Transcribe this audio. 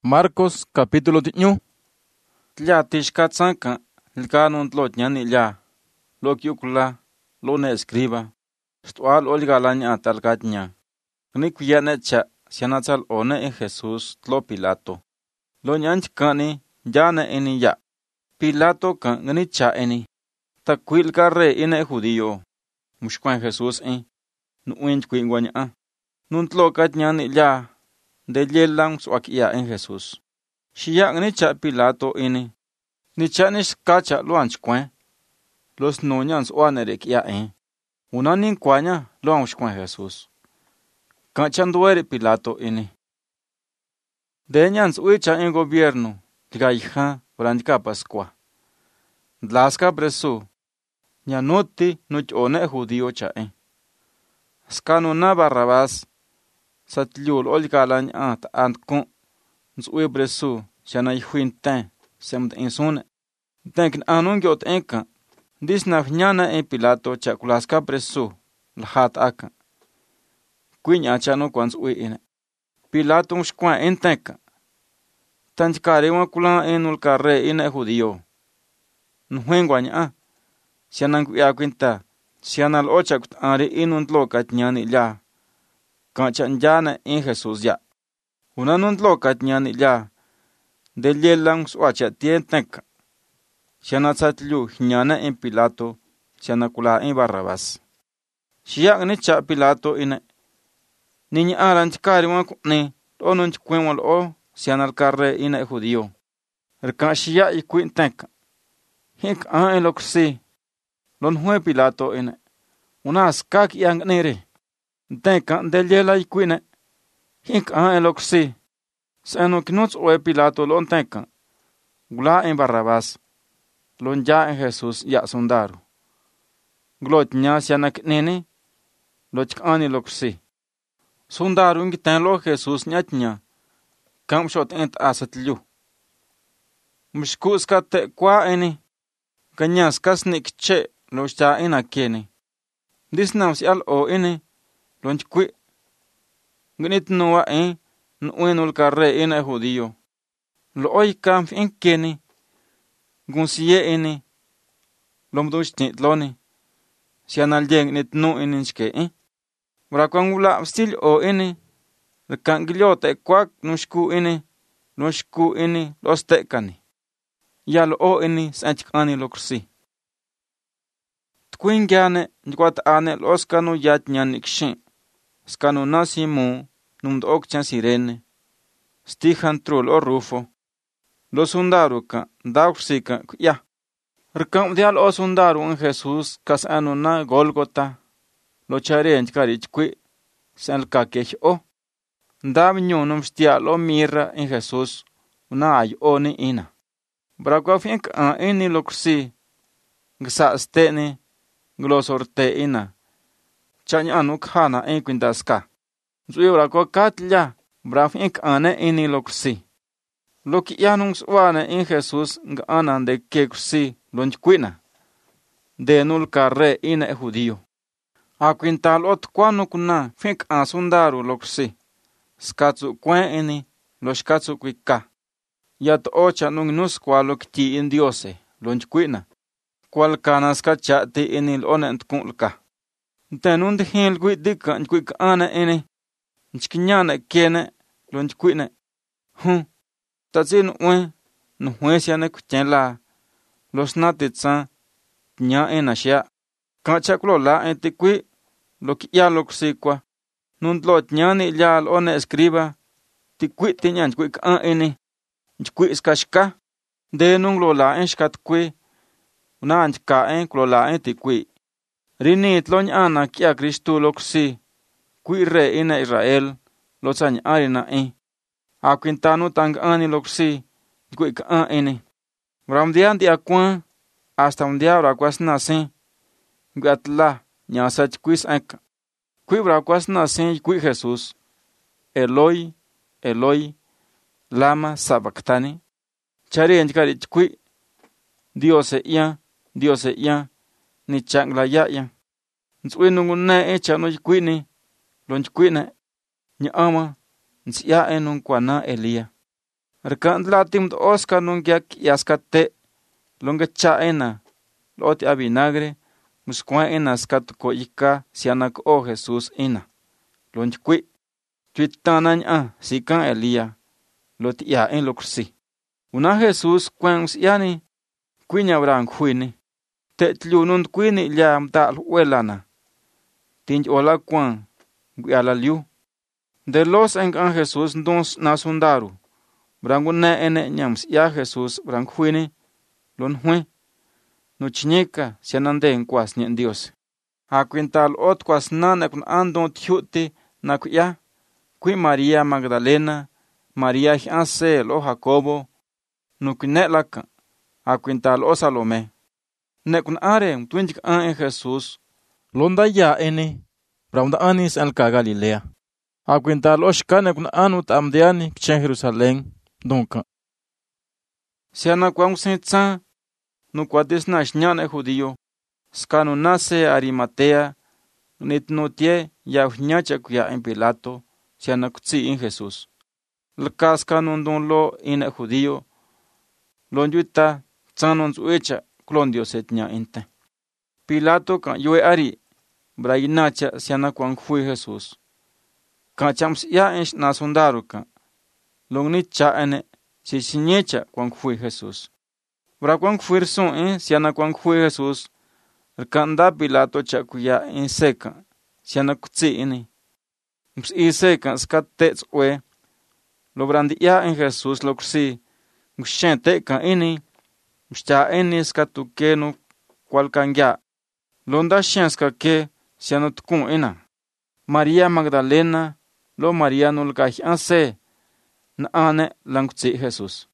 Marcos capítulo 1. Tля tixka tsanka, lkanon tlot nyani lya, lo kiukula, lo ne escriba, stual olgalaña talgatña. Gnikwya necha, sianatsal one en Jesús tlo Pilato. Lo nyanch kani, llane eni ya. Pilato kan gnicha eni. Takwil karre ine judío. Mushkwan Jesús nuinch kwingwanya. Nuntlo kat nyani lya. De yelang suakia en Jesús. Shiyak ni cha Pilato ini. Ni cha ni skacha luanch kwen. Los noñan suanere kia Unanin kwanya luanch kwen Jesús. Kanchanduere Pilato ini. De nyans uicha en gobierno. Tiga hija brandika Pascua. Dlaska preso. Nyanuti nuch one judío cha Skanuna Barrabás. Satliul olgalan antkun nsui bresu shana yhuinten semt insune tenkin anun gyot enka disna nyana Pilato chakulaska bresu lhat aka kwinya chano kwans ui ine Pilato mshkwa entenka tanchkare wa kula enul karre ine judío nhwengwanya shana kuya kwinta shana locha kutari inun tlokat nyani lya Kanchan llana en Jesús ya. Unanun tlokat nyani ya. De yelang suacha tientenka. Shana tzatlu nyana en Pilato. Shana kula en Barrabás. Shiyak ni cha Pilato ine. Niña aran chikari wakune. Onun chikwen wal o. Shana alkarre ine judío. Erkan shiyak ikwin tenka. Hink en loksi. Lon hue Pilato ine. Unas kak yang nere. Tenka del yela ikwine. Hink en loksi. Seno knuts o Pilato lon tenka. Gula en Barrabás. Lon ya en Jesús ya sondaru. Glot nya sianak nene. Loch ani loksi. Sondaru ngitan lo Jesús nyatnya. Kam shot ent asatlu. Mshkus ka te kwa eni. Kanyas kasnik che lo sta ina kene. Disnam si al o eni. Lonch kwi. Gnit noa nuenul karre ina judío. Lo oy kam fin keni. Gunsie eni. Lomdush titloni. Sianal jeng nit no eninchke Brakwangula stil o eni. Lekangilyote kwak nushku eni. Nushku eni los tekani. Ya lo o eni sanchkani lokrsi. Tkwingyane nkwat ane los kanu yat nyanikshi. Skanu nasimu numd okchan sirene. Stihan trul o rufo. Lo sundaru ka dauksika ya. Rkam dial o sundaru en Jesús kas anu na Golgota. Lo charien karich kwi. San kakech o. Ndab nyunum stial o mirra en Jesús. Una ay o ni ina. Brakwa fink ini loksi. Gsa stene. Glosorte ina. Chanya anuk hana kwindaska. Zuiura ko katlia. Braf ane ini loksi. Loki yanungs wane in Jesús nga anan de keksi lonchkwina. De nul karre ina judío. A kwintal ot kwanu kuna fink sundaru loksi. Skatsu kwen ini lo skatsu kwika. Yat ocha nung nus kwa lokti in diose lonchkwina. Kwal kanaska chati ini lonent kunlka. Tenun de hel gwidika nkwika ana ini. Nchkinyana kene lonchkwina. Tatsin nuhuesiane kuchenla. Los natitsa nya enashia. Kachaklo la entikwi. Lokia loksikwa. Nuntlot nyani lial one escriba. Tikwi tinyan nchkwika ini. Nchkwi skashka. De nunglo la enshkatkwi. Una anchka klola tikwi. Rini tlonyana kia Kristu loksi. Kwi re ina Israel. Lotsany arina Akwintanu tang ani loksi. Kwi ka ini. Bramdian di akwan. Hasta un día brakwas nasi. Gatla. Nyasach kwis anka. Kwi brakwas nasi kwi Jesús. Eloi. Eloi. Lama sabactani. Chari enchkarich kwi. Dios ya. Ni changla ya. Nswinungun na chano kwini. Lonch kwina. Nyama. Nsia enun kwana Elia. Rkan tlatim oska nungiak yaskate, longa chaena, loti a vinagre, muscuaena skatuko ika sianak o Jesús ina. Lonchqui, tuitanaña sikan Elia, loti ya en lokrsi. Una Jesús cuans yani, cuiña bran cuini, te tliunund cuini ya mdal huelana. Tinj ola cuan, guiala liu. De los en Jesús ndons nasundaru. Brangune ene nyams ya Jesús brancuini, lon hui. Nuchnika sianande en cuas ni en Dios. A quintal ot cuas nana con andon tiuti na cuya. Qui María Magdalena, María Ansel o Jacobo, nukinelaka, a quintal o Salomé. Nekun are twinjik an en Jesús. Londa ya ene, braunda anis al ka Galilea. A quintal o shkane kun anut amdiani kchen Jerusalén, donka. Siana kwang sintsan, nukuatis na shnyane judío, skanu nase Arimatea, nitnutie ya uñacha kuya en Pilato, siana kutsi en Jesús. Lkaska nundun lo ine judío, lonjuita tsanon suecha klon Dios etña inte. Pilato kan yue ari, brainacha siana kwang fui Jesús. Kan chams ya en nasundaru kan, longni cha ene, si siñecha kwang fui Jesús. Bra kwang fuir son siana kwang fui Jesús, rkanda Pilato cha kuya en seca, siana kutsi ini. Ms seca skatets ue, lo brandi ya en Jesús lo kursi, mshente kan ini, mshta eni skatukenu kwalkan ya. Londa shenska ke siana tkun ina. María Magdalena, lo María nulkaj anse, na ane lang kutsi Jesús.